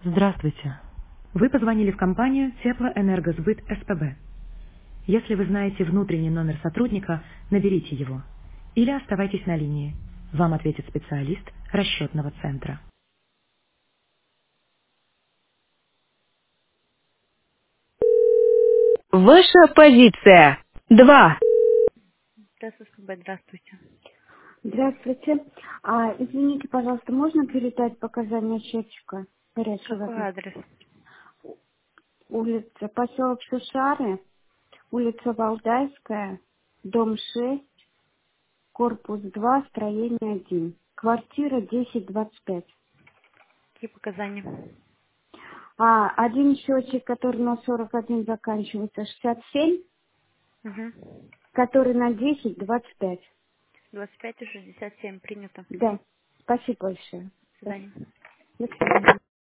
Здравствуйте. Вы позвонили в компанию Теплоэнергосбыт СПБ. Если вы знаете внутренний номер сотрудника, наберите его. Или оставайтесь на линии. Вам ответит специалист расчетного центра. Ваша позиция. 2. Здравствуйте. Здравствуйте. Извините, пожалуйста, можно передать показания счетчика горячей Какой воды? адрес? Улица, поселок Шушары, улица Валдайская, дом 6, корпус 2, строение 1, квартира 1025. Какие показания? Один счетчик, который на 41 заканчивается, 67, Угу. который на 10, 25. 25 и 67 принято. Да, спасибо большое. До свидания. До свидания.